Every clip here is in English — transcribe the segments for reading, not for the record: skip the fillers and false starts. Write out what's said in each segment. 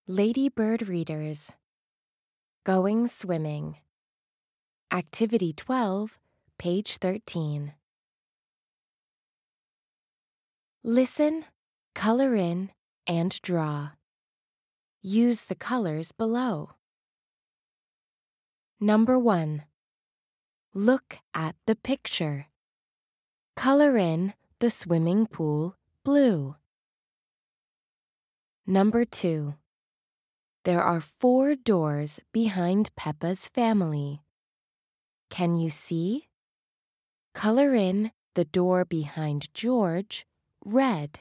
Ladybird Readers. Going Swimming. Activity 12, page 13. Listen, color in, and draw. Use the colors below. Number 1. Look at the picture. Color in the swimming pool blue. Number 2. There are 4 doors behind Peppa's family. Can you see? Color in the door behind George red.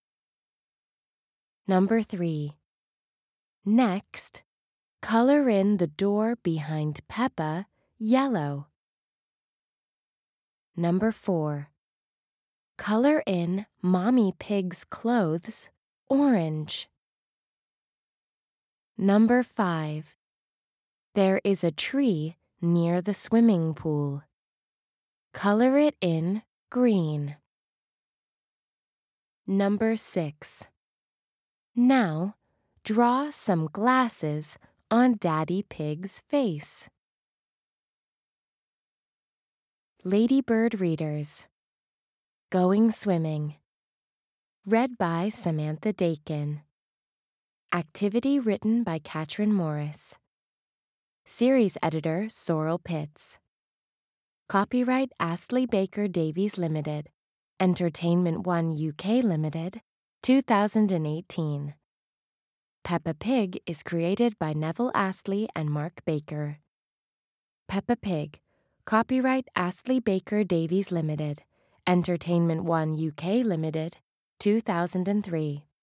Number 3. Next, color in the door behind Peppa yellow. Number 4. Color in Mommy Pig's clothes orange. Number 5. There is a tree near the swimming pool. Color it in green. Number 6. Now, draw some glasses on Daddy Pig's face. Ladybird Readers. Going Swimming. Read by Samantha Dakin. Activity written by Katrin Morris. Series editor Sorrel Pitts. Copyright Astley Baker Davies Limited. Entertainment One UK Limited. 2018. Peppa Pig is created by Neville Astley and Mark Baker. Peppa Pig. Copyright Astley Baker Davies Limited. Entertainment One UK Limited. 2003.